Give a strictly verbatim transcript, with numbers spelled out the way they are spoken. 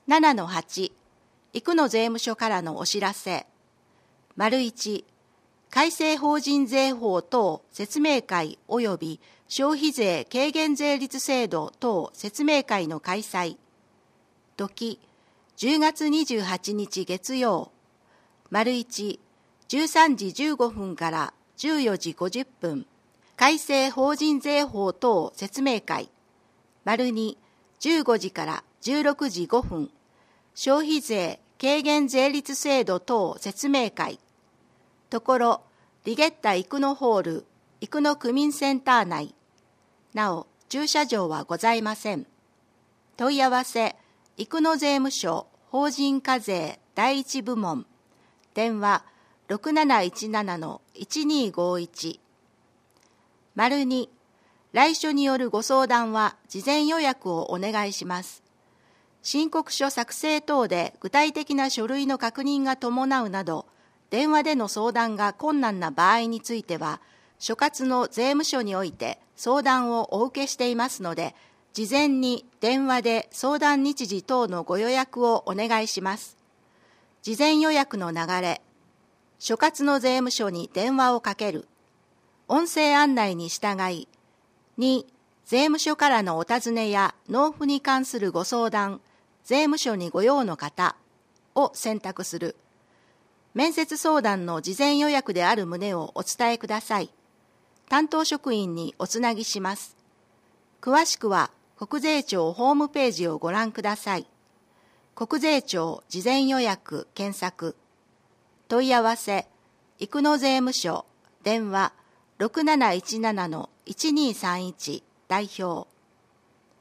ななのはち、生野税務署からのお知らせ。丸いち、改正法人税法等説明会及び消費税軽減税率制度等説明会の開催。時、じゅうがつにじゅうはちにち月曜。丸いち、じゅうさんじじゅうごふんからじゅうよじごじゅっぷん。改正法人税法等説明会。丸に、じゅうごじからじゅうろくじごふん。消費税軽減税率制度等説明会。ところ、リゲッタ生野ホール、生野区民センター内。なお、駐車場はございません。問い合わせ、生野税務署法人課税第一部門。電話、ろくなないちななのいちにごいち。丸に、来所によるご相談は事前予約をお願いします。申告書作成等で具体的な書類の確認が伴うなど、電話での相談が困難な場合については、所轄の税務署において相談をお受けしていますので、事前に電話で相談日時等のご予約をお願いします。事前予約の流れ、所轄の税務署に電話をかける。音声案内に従い、に、税務署からのお尋ねや納付に関するご相談、税務署にご用の方を選択する。面接相談の事前予約である旨をお伝えください。担当職員におつなぎします。詳しくは国税庁ホームページをご覧ください。国税庁事前予約検索。問い合わせ、生野税務署、電話ろくなないちななのいちにさんいち代表。